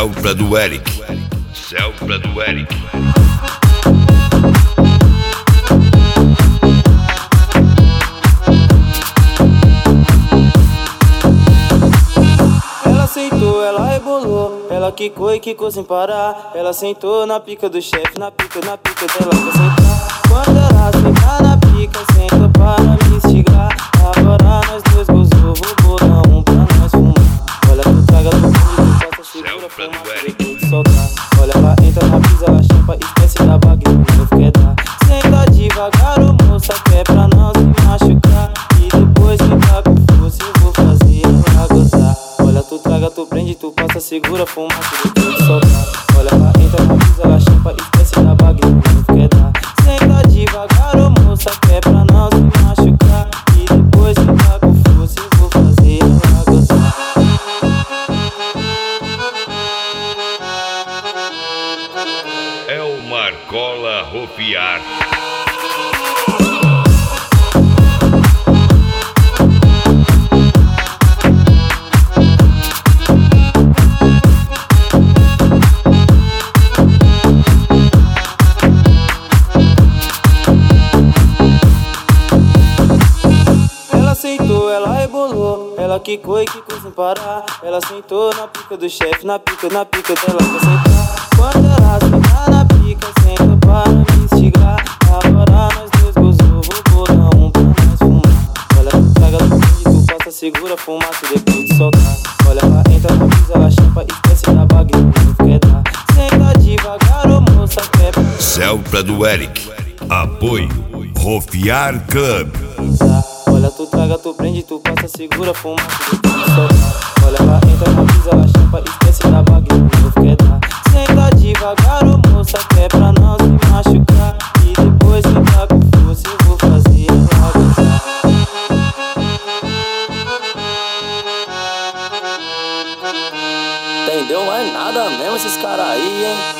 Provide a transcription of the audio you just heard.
Selva do Eric. Selva do Eric. Ela sentou, ela rebolou, ela quicou e quicou sem parar. Ela sentou na pica do chefe, na pica dela quer sentar. Quando ela sentar na pica, senta para me instigar. Agora nós dois gozou, vou botar um pra nós fumar. Olha tu traga do fundo, tu passa, segura, fuma, depois de soltar. Olha ela entra na brisa, ela champa, esquece da bagueta, o novo quer dar. Senta devagar, ô moça, que é pra não se machucar. E depois me dá com força, eu vou fazer ela gozar. Olha tu traga, tu prende, tu passa, segura, fuma, depois de soltar. Olha ela entra na brisa, ela champa, esquece da bagueta, o novo quer dar. Senta devagar, ô moça, que é pra não se machucar. E depois me dá com força, eu vou fazer ela gozar. É o Marcola Ropiar. Ela sentou, ela rebolou, ela quicou e quicou sem parar. Ela sentou na pica do chefe, na pica dela quer sentar. Quando ela sentar na pica, senta para me instigar. Agora nós dois gozou, vou botar um pra nós fumar. Olha tu traga do fundo, tu passa, segura, fumaça depois de soltar. Olha ela entra na brisa, ela champa, esquece da bagueta, o novo quer dar. Senta devagar, ô moça, quer pra Selva do Eric. Apoio Ropiar Club. olha tu traga, tu prende, tu passa, segura, fuma, depois de soltar. Olha ela entra na brisa, ela champa, esquece da bagueta, o novo quer dar. Senta devagar, ô moça, que é pra não se machucar. E depois me dá com força, eu vou fazer ela gozar. Entendeu mais nada mesmo esses caras aí, hein?